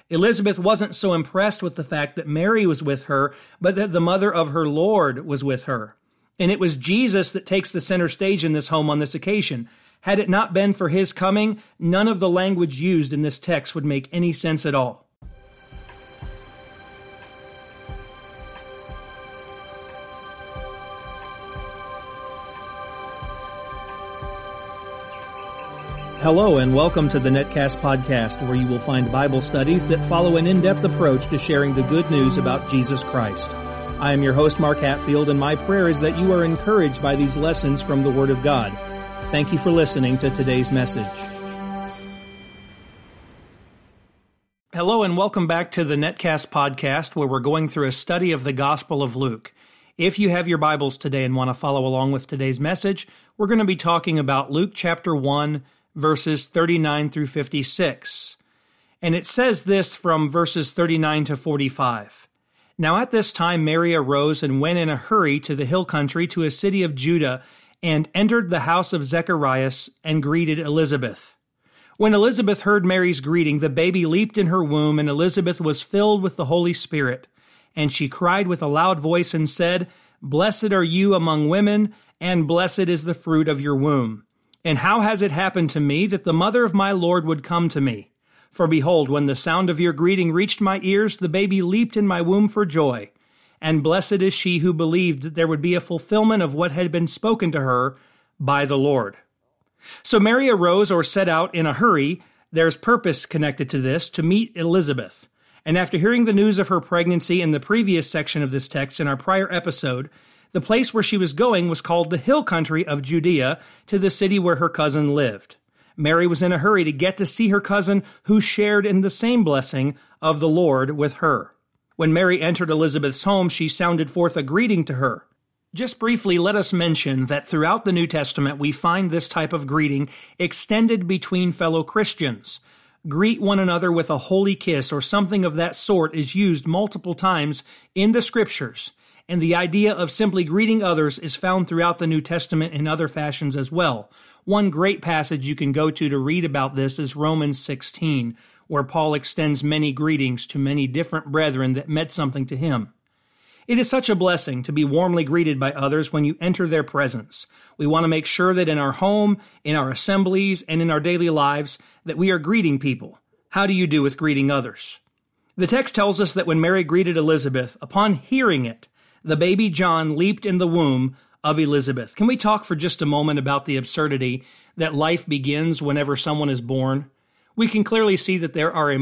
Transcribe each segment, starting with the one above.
Elizabeth wasn't so impressed with the fact that Mary was with her, but that the mother of her Lord was with her. And it was Jesus that takes the center stage in this home on this occasion. Had it not been for his coming, none of the language used in this text would make any sense at all. Hello and welcome to the Netcast podcast, where you will find Bible studies that follow an in-depth approach to sharing the good news about Jesus Christ. I am your host, Mark Hatfield, and my prayer is that you are encouraged by these lessons from the Word of God. Thank you for listening to today's message. Hello and welcome back to the Netcast podcast, where we're going through a study of the Gospel of Luke. If you have your Bibles today and want to follow along with today's message, we're going to be talking about Luke chapter 1, verses 39 through 56. And it says this from verses 39 to 45. Now at this time Mary arose and went in a hurry to the hill country to a city of Judah, and entered the house of Zacharias and greeted Elizabeth. When Elizabeth heard Mary's greeting, the baby leaped in her womb, and Elizabeth was filled with the Holy Spirit. And she cried with a loud voice and said, "Blessed are you among women, and blessed is the fruit of your womb. And how has it happened to me that the mother of my Lord would come to me? For behold, when the sound of your greeting reached my ears, the baby leaped in my womb for joy. And blessed is she who believed that there would be a fulfillment of what had been spoken to her by the Lord." So Mary arose or set out in a hurry. There's purpose connected to this, to meet Elizabeth. And after hearing the news of her pregnancy in the previous section of this text in our prior episode, the place where she was going was called the hill country of Judea, to the city where her cousin lived. Mary was in a hurry to get to see her cousin, who shared in the same blessing of the Lord with her. When Mary entered Elizabeth's home, she sounded forth a greeting to her. Just briefly, let us mention that throughout the New Testament, we find this type of greeting extended between fellow Christians. Greet one another with a holy kiss or something of that sort is used multiple times in the Scriptures. And the idea of simply greeting others is found throughout the New Testament in other fashions as well. One great passage you can go to read about this is Romans 16, where Paul extends many greetings to many different brethren that meant something to him. It is such a blessing to be warmly greeted by others when you enter their presence. We want to make sure that in our home, in our assemblies, and in our daily lives, that we are greeting people. How do you do with greeting others? The text tells us that when Mary greeted Elizabeth, upon hearing it, the baby John leaped in the womb of Elizabeth. Can we talk for just a moment about the absurdity that life begins whenever someone is born? We can clearly see that there are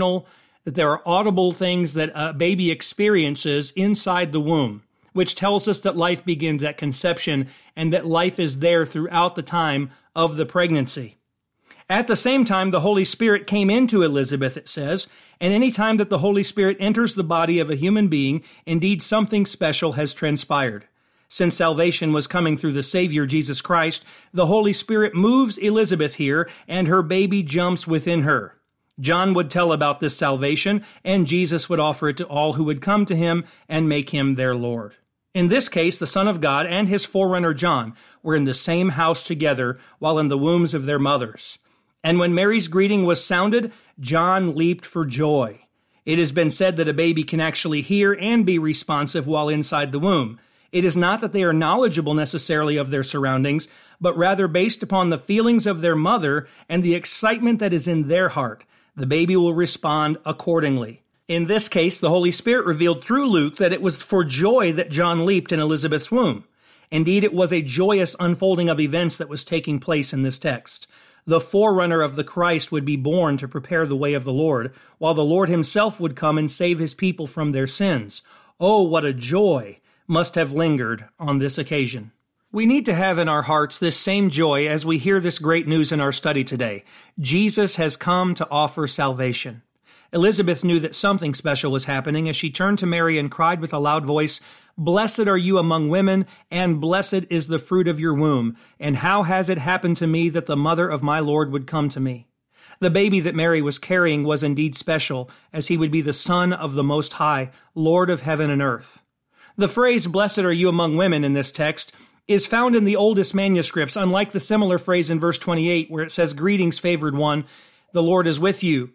audible things that a baby experiences inside the womb, which tells us that life begins at conception and that life is there throughout the time of the pregnancy. At the same time, the Holy Spirit came into Elizabeth, it says, and any time that the Holy Spirit enters the body of a human being, indeed something special has transpired. Since salvation was coming through the Savior, Jesus Christ, the Holy Spirit moves Elizabeth here, and her baby jumps within her. John would tell about this salvation, and Jesus would offer it to all who would come to him and make him their Lord. In this case, the Son of God and his forerunner John were in the same house together while in the wombs of their mothers. And when Mary's greeting was sounded, John leaped for joy. It has been said that a baby can actually hear and be responsive while inside the womb. It is not that they are knowledgeable necessarily of their surroundings, but rather based upon the feelings of their mother and the excitement that is in their heart. The baby will respond accordingly. In this case, the Holy Spirit revealed through Luke that it was for joy that John leaped in Elizabeth's womb. Indeed, it was a joyous unfolding of events that was taking place in this text. The forerunner of the Christ would be born to prepare the way of the Lord, while the Lord himself would come and save his people from their sins. Oh, what a joy must have lingered on this occasion. We need to have in our hearts this same joy as we hear this great news in our study today. Jesus has come to offer salvation. Elizabeth knew that something special was happening as she turned to Mary and cried with a loud voice, "Blessed are you among women, and blessed is the fruit of your womb. And how has it happened to me that the mother of my Lord would come to me?" The baby that Mary was carrying was indeed special, as he would be the Son of the Most High, Lord of heaven and earth. The phrase, "Blessed are you among women," in this text is found in the oldest manuscripts, unlike the similar phrase in verse 28 where it says, "Greetings, favored one, the Lord is with you."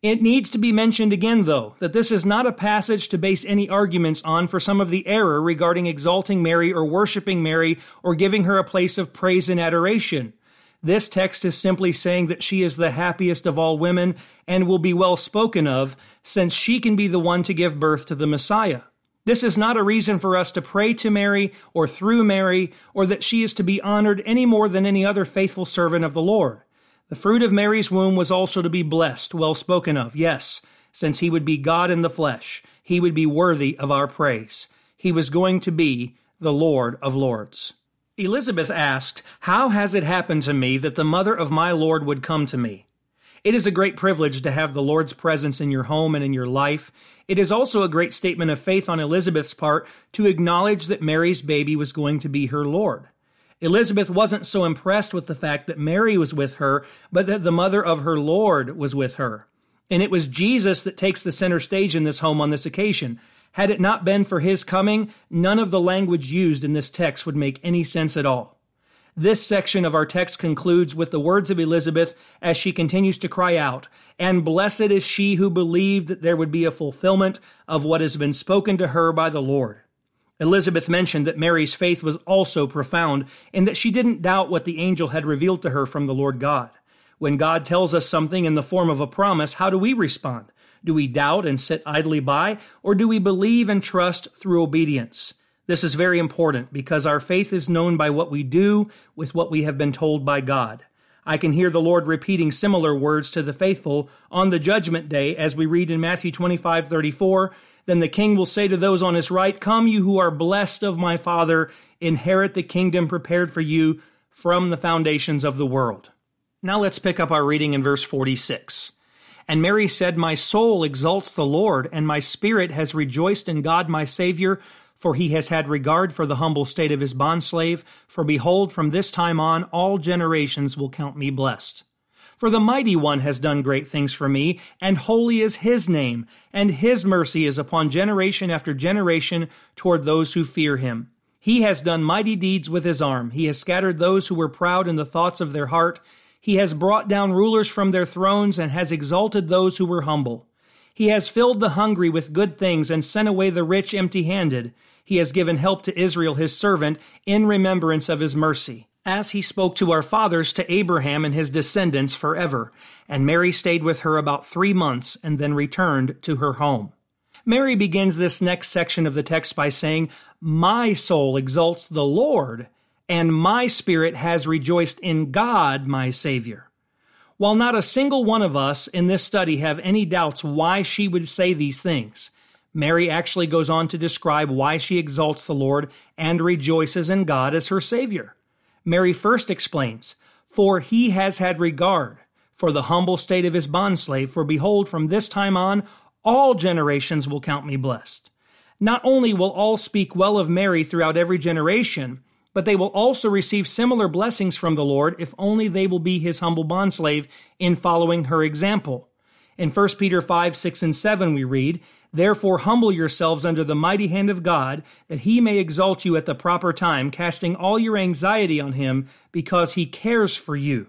It needs to be mentioned again, though, that this is not a passage to base any arguments on for some of the error regarding exalting Mary or worshiping Mary or giving her a place of praise and adoration. This text is simply saying that she is the happiest of all women and will be well spoken of, since she can be the one to give birth to the Messiah. This is not a reason for us to pray to Mary or through Mary, or that she is to be honored any more than any other faithful servant of the Lord. The fruit of Mary's womb was also to be blessed, well spoken of, yes, since he would be God in the flesh. He would be worthy of our praise. He was going to be the Lord of Lords. Elizabeth asked, "How has it happened to me that the mother of my Lord would come to me?" It is a great privilege to have the Lord's presence in your home and in your life. It is also a great statement of faith on Elizabeth's part to acknowledge that Mary's baby was going to be her Lord. Elizabeth wasn't so impressed with the fact that Mary was with her, but that the mother of her Lord was with her. And it was Jesus that takes the center stage in this home on this occasion. Had it not been for his coming, none of the language used in this text would make any sense at all. This section of our text concludes with the words of Elizabeth as she continues to cry out, "And blessed is she who believed that there would be a fulfillment of what has been spoken to her by the Lord." Elizabeth mentioned that Mary's faith was also profound and that she didn't doubt what the angel had revealed to her from the Lord God. When God tells us something in the form of a promise, how do we respond? Do we doubt and sit idly by, or do we believe and trust through obedience? This is very important because our faith is known by what we do with what we have been told by God. I can hear the Lord repeating similar words to the faithful on the judgment day as we read in Matthew 25:34, "Then the king will say to those on his right, 'Come, you who are blessed of my Father, inherit the kingdom prepared for you from the foundations of the world.'" Now let's pick up our reading in verse 46. "And Mary said, 'My soul exalts the Lord, and my spirit has rejoiced in God my Savior, for he has had regard for the humble state of his bondslave. For behold, from this time on all generations will count me blessed. For the Mighty One has done great things for me, and holy is his name, and his mercy is upon generation after generation toward those who fear him. He has done mighty deeds with his arm. He has scattered those who were proud in the thoughts of their heart. He has brought down rulers from their thrones and has exalted those who were humble. He has filled the hungry with good things and sent away the rich empty-handed. He has given help to Israel his servant in remembrance of his mercy, as he spoke to our fathers, to Abraham and his descendants forever." And Mary stayed with her about 3 months and then returned to her home. Mary begins this next section of the text by saying, "My soul exalts the Lord, and my spirit has rejoiced in God, my Savior." While not a single one of us in this study have any doubts why she would say these things, Mary actually goes on to describe why she exalts the Lord and rejoices in God as her Savior. Mary first explains, "For he has had regard for the humble state of his bondslave, for behold, from this time on, all generations will count me blessed." Not only will all speak well of Mary throughout every generation, but they will also receive similar blessings from the Lord if only they will be his humble bondslave in following her example. In 1 Peter 5, 6, and 7 we read, "Therefore humble yourselves under the mighty hand of God, that he may exalt you at the proper time, casting all your anxiety on him, because he cares for you."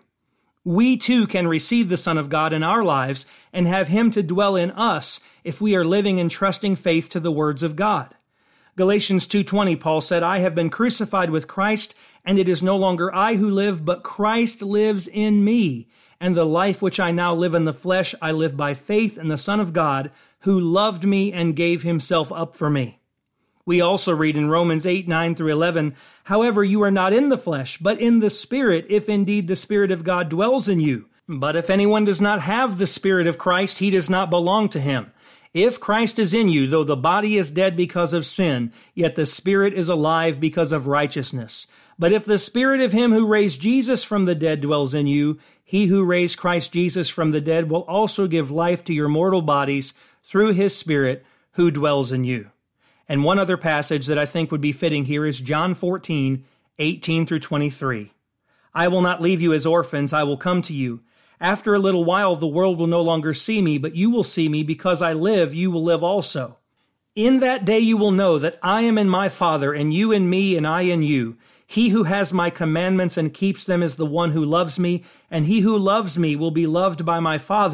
We too can receive the Son of God in our lives and have him to dwell in us if we are living in trusting faith to the words of God. Galatians 2:20, Paul said, "I have been crucified with Christ, and it is no longer I who live, but Christ lives in me. And the life which I now live in the flesh, I live by faith in the Son of God, who loved me and gave himself up for me." We also read in Romans 8, 9 through 11, "However, you are not in the flesh, but in the Spirit, if indeed the Spirit of God dwells in you. But if anyone does not have the Spirit of Christ, he does not belong to him. If Christ is in you, though the body is dead because of sin, yet the Spirit is alive because of righteousness. But if the Spirit of him who raised Jesus from the dead dwells in you, he who raised Christ Jesus from the dead will also give life to your mortal bodies through his Spirit who dwells in you." And one other passage that I think would be fitting here is John 14, 18 through 23. "I will not leave you as orphans, I will come to you. After a little while the world will no longer see me, but you will see me, because I live, you will live also. In that day you will know that I am in my Father, and you in me, and I in you. He who has my commandments and keeps them is the one who loves me, and he who loves me will be loved by my Father,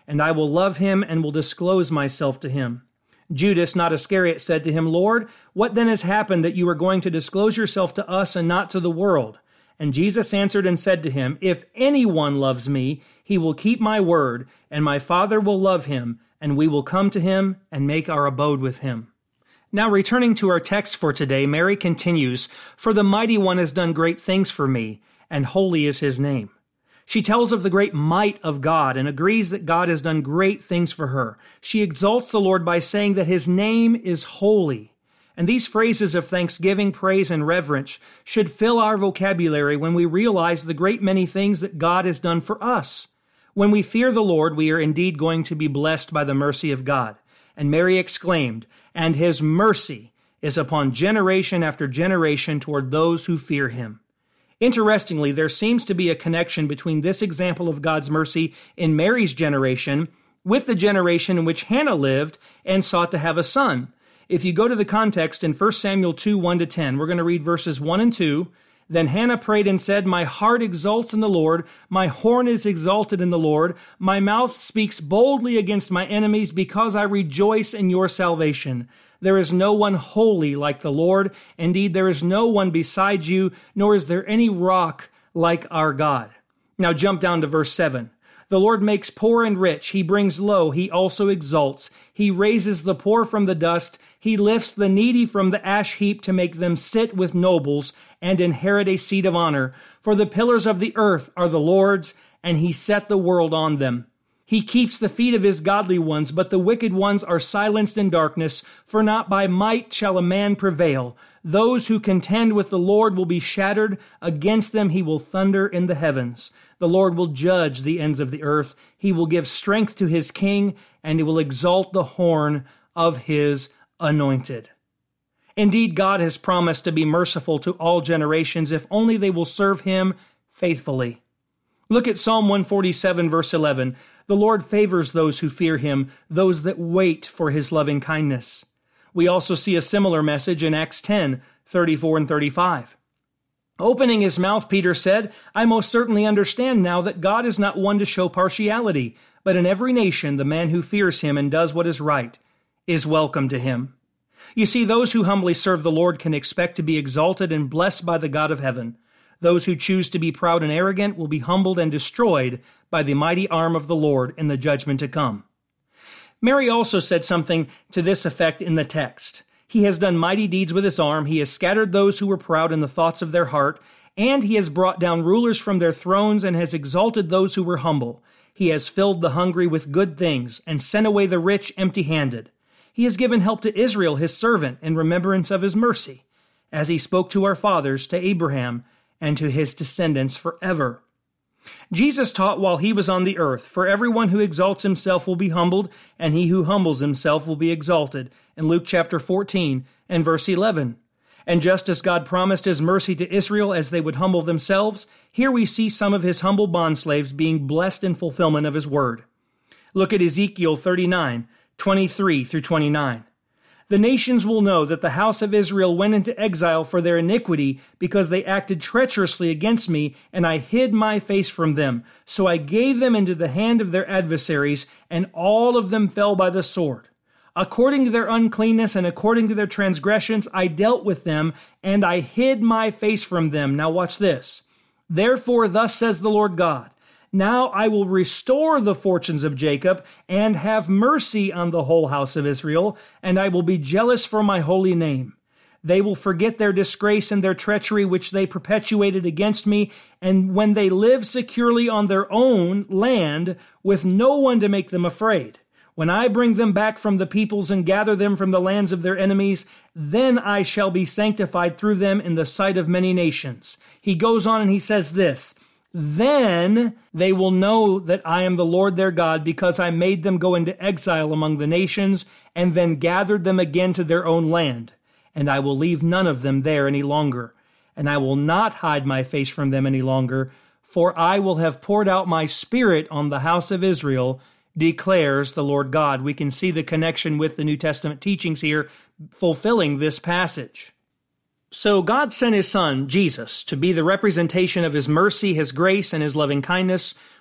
and I will love him and will disclose myself to him." Judas, not Iscariot, said to him, "Lord, what then has happened that you are going to disclose yourself to us and not to the world?" And Jesus answered and said to him, "If anyone loves me, he will keep my word, and my Father will love him, and we will come to him and make our abode with him." Now, returning to our text for today, Mary continues, "For the Mighty One has done great things for me, and holy is his name." She tells of the great might of God and agrees that God has done great things for her. She exalts the Lord by saying that his name is holy. And these phrases of thanksgiving, praise, and reverence should fill our vocabulary when we realize the great many things that God has done for us. When we fear the Lord, we are indeed going to be blessed by the mercy of God. And Mary exclaimed, "And his mercy is upon generation after generation toward those who fear him." Interestingly, there seems to be a connection between this example of God's mercy in Mary's generation with the generation in which Hannah lived and sought to have a son. If you go to the context in 1 Samuel 2, 1-10, we're going to read verses 1 and 2. "Then Hannah prayed and said, 'My heart exults in the Lord, my horn is exalted in the Lord, my mouth speaks boldly against my enemies because I rejoice in your salvation. There is no one holy like the Lord. Indeed, there is no one beside you, nor is there any rock like our God.'" Now jump down to verse 7. "The Lord makes poor and rich. He brings low. He also exalts. He raises the poor from the dust. He lifts the needy from the ash heap to make them sit with nobles and inherit a seat of honor. For the pillars of the earth are the Lord's, and he set the world on them. He keeps the feet of his godly ones, but the wicked ones are silenced in darkness. For not by might shall a man prevail. Those who contend with the Lord will be shattered. Against them he will thunder in the heavens. The Lord will judge the ends of the earth. He will give strength to his king, and he will exalt the horn of his anointed." Indeed, God has promised to be merciful to all generations if only they will serve him faithfully. Look at Psalm 147, verse 11. "The Lord favors those who fear him, those that wait for his loving kindness." We also see a similar message in Acts 10, 34 and 35. Opening his mouth, Peter said, "I most certainly understand now that God is not one to show partiality, but in every nation the man who fears him and does what is right is welcome to him." You see, those who humbly serve the Lord can expect to be exalted and blessed by the God of heaven. Those who choose to be proud and arrogant will be humbled and destroyed by the mighty arm of the Lord in the judgment to come. Mary also said something to this effect in the text. "He has done mighty deeds with his arm. He has scattered those who were proud in the thoughts of their heart, and he has brought down rulers from their thrones and has exalted those who were humble. He has filled the hungry with good things and sent away the rich empty-handed. He has given help to Israel, his servant, in remembrance of his mercy, as he spoke to our fathers, to Abraham, and to his descendants forever." Jesus taught while he was on the earth, "For everyone who exalts himself will be humbled, and he who humbles himself will be exalted," in Luke chapter 14 and verse 11. And just as God promised his mercy to Israel as they would humble themselves, here we see some of his humble bondslaves being blessed in fulfillment of his word. Look at Ezekiel 39, 23 through 29. "The nations will know that the house of Israel went into exile for their iniquity because they acted treacherously against me, and I hid my face from them. So I gave them into the hand of their adversaries, and all of them fell by the sword. According to their uncleanness and according to their transgressions, I dealt with them, and I hid my face from them." Now watch this. "Therefore, thus says the Lord God, now I will restore the fortunes of Jacob and have mercy on the whole house of Israel, and I will be jealous for my holy name. They will forget their disgrace and their treachery which they perpetuated against me, and when they live securely on their own land with no one to make them afraid, when I bring them back from the peoples and gather them from the lands of their enemies, then I shall be sanctified through them in the sight of many nations." He goes on and he says this, "Then they will know that I am the Lord their God, because I made them go into exile among the nations and then gathered them again to their own land. And I will leave none of them there any longer. And I will not hide my face from them any longer, for I will have poured out my spirit on the house of Israel, declares the Lord God." We can see the connection with the New Testament teachings here, fulfilling this passage. So God sent his son, Jesus, to be the representation of his mercy, his grace, and his loving kindness,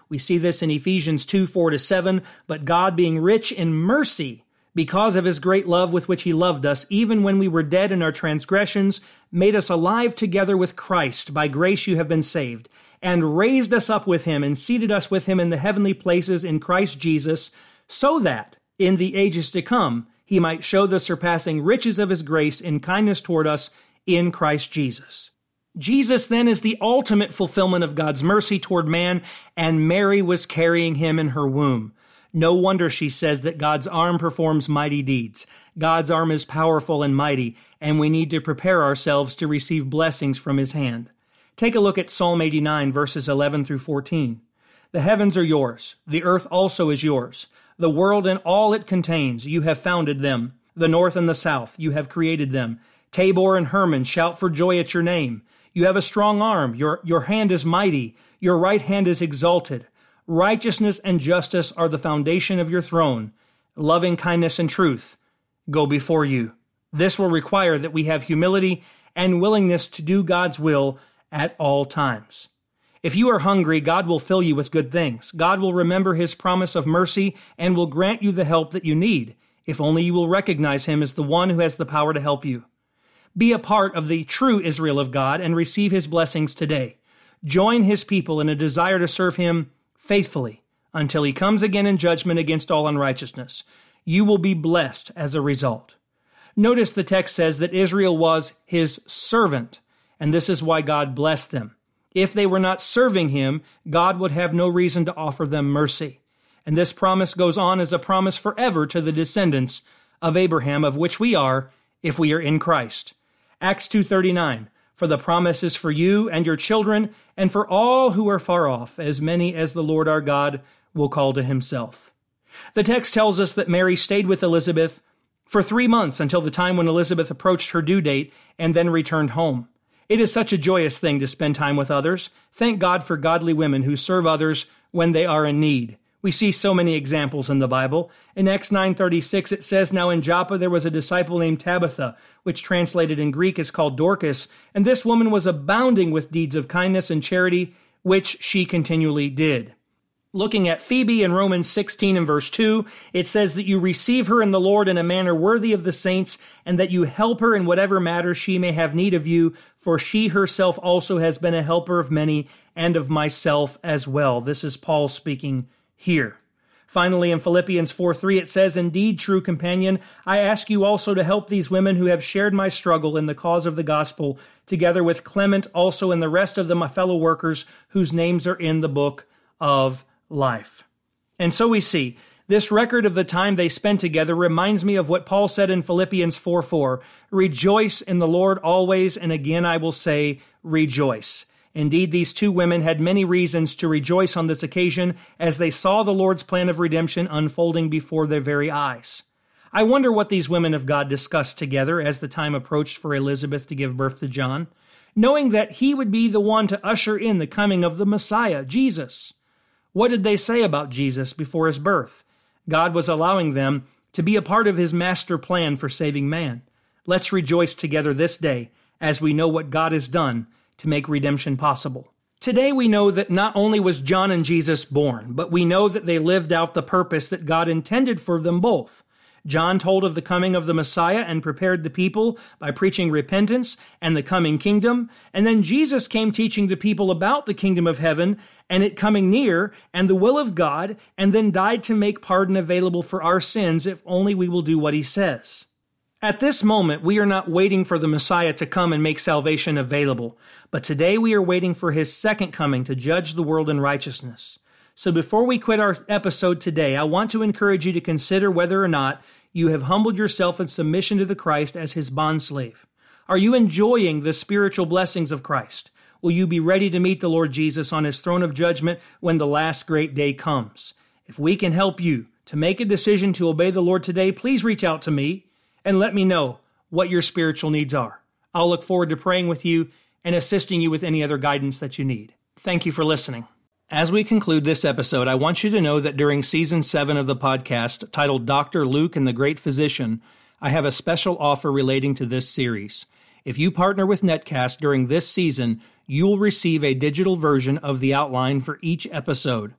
We see this in Ephesians 2:4-7, but God being rich in mercy, because of his great love with which he loved us, even when we were dead in our transgressions, made us alive together with Christ. By grace you have been saved, and raised us up with him, and seated us with him in the heavenly places in Christ Jesus, so that, in the ages to come, he might show the surpassing riches of his grace in kindness toward us in Christ Jesus. Jesus then is the ultimate fulfillment of God's mercy toward man, and Mary was carrying him in her womb. No wonder she says that God's arm performs mighty deeds. God's arm is powerful and mighty, and we need to prepare ourselves to receive blessings from his hand. Take a look at Psalm 89, verses 11-14. The heavens are yours, the earth also is yours. The world and all it contains, you have founded them. The north and the south, you have created them. Tabor and Hermon shout for joy at your name. You have a strong arm, your hand is mighty, your right hand is exalted. Righteousness and justice are the foundation of your throne. Loving kindness and truth go before you. This will require that we have humility and willingness to do God's will at all times. If you are hungry, God will fill you with good things. God will remember his promise of mercy and will grant you the help that you need, if only you will recognize him as the one who has the power to help you. Be a part of the true Israel of God and receive his blessings today. Join his people in a desire to serve him faithfully until he comes again in judgment against all unrighteousness. You will be blessed as a result. Notice the text says that Israel was his servant, and this is why God blessed them. If they were not serving him, God would have no reason to offer them mercy. And this promise goes on as a promise forever to the descendants of Abraham, of which we are, if we are in Christ. Acts 2:39, for the promise is for you and your children, and for all who are far off, as many as the Lord our God will call to himself. The text tells us that Mary stayed with Elizabeth for 3 months until the time when Elizabeth approached her due date and then returned home. It is such a joyous thing to spend time with others. Thank God for godly women who serve others when they are in need. We see so many examples in the Bible. In Acts 9:36, it says, now in Joppa there was a disciple named Tabitha, which translated in Greek is called Dorcas, and this woman was abounding with deeds of kindness and charity, which she continually did. Looking at Phoebe in Romans 16 and verse 2, it says that you receive her in the Lord in a manner worthy of the saints, and that you help her in whatever matter she may have need of you, for she herself also has been a helper of many, and of myself as well. This is Paul speaking here. Finally, in Philippians 4:3, it says, indeed, true companion, I ask you also to help these women who have shared my struggle in the cause of the gospel, together with Clement also and the rest of my fellow workers whose names are in the book of life. And so we see, this record of the time they spent together reminds me of what Paul said in Philippians 4:4, rejoice in the Lord always, and again I will say, rejoice. Indeed, these two women had many reasons to rejoice on this occasion as they saw the Lord's plan of redemption unfolding before their very eyes. I wonder what these women of God discussed together as the time approached for Elizabeth to give birth to John, knowing that he would be the one to usher in the coming of the Messiah, Jesus. What did they say about Jesus before his birth? God was allowing them to be a part of his master plan for saving man. Let's rejoice together this day as we know what God has done to make redemption possible. Today we know that not only was John and Jesus born, but we know that they lived out the purpose that God intended for them both. John told of the coming of the Messiah and prepared the people by preaching repentance and the coming kingdom. And then Jesus came teaching the people about the kingdom of heaven and it coming near and the will of God, and then died to make pardon available for our sins if only we will do what he says. At this moment, we are not waiting for the Messiah to come and make salvation available, but today we are waiting for his second coming to judge the world in righteousness. So before we quit our episode today, I want to encourage you to consider whether or not you have humbled yourself in submission to the Christ as his bondslave. Are you enjoying the spiritual blessings of Christ? Will you be ready to meet the Lord Jesus on his throne of judgment when the last great day comes? If we can help you to make a decision to obey the Lord today, please reach out to me and let me know what your spiritual needs are. I'll look forward to praying with you and assisting you with any other guidance that you need. Thank you for listening. As we conclude this episode, I want you to know that during Season 7 of the podcast, titled Dr. Luke and the Great Physician, I have a special offer relating to this series. If you partner with Netcast during this season, you will receive a digital version of the outline for each episode.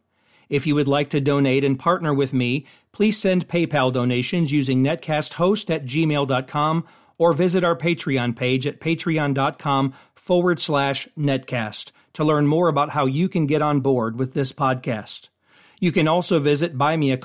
If you would like to donate and partner with me, please send PayPal donations using netcasthost@gmail.com or visit our Patreon page at patreon.com/netcast to learn more about how you can get on board with this podcast. You can also visit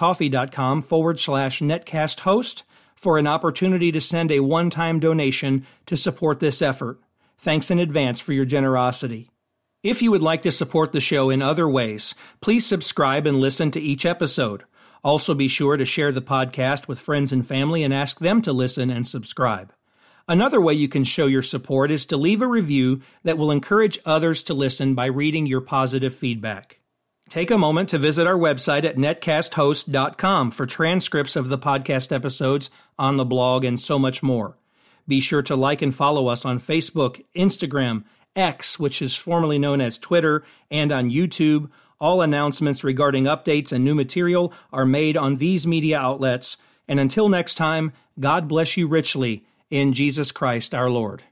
buymeacoffee.com/netcasthost for an opportunity to send a one-time donation to support this effort. Thanks in advance for your generosity. If you would like to support the show in other ways, please subscribe and listen to each episode. Also be sure to share the podcast with friends and family and ask them to listen and subscribe. Another way you can show your support is to leave a review that will encourage others to listen by reading your positive feedback. Take a moment to visit our website at netcasthost.com for transcripts of the podcast episodes on the blog and so much more. Be sure to like and follow us on Facebook, Instagram, X, which is formerly known as Twitter, and on YouTube. All announcements regarding updates and new material are made on these media outlets. And until next time, God bless you richly in Jesus Christ our Lord.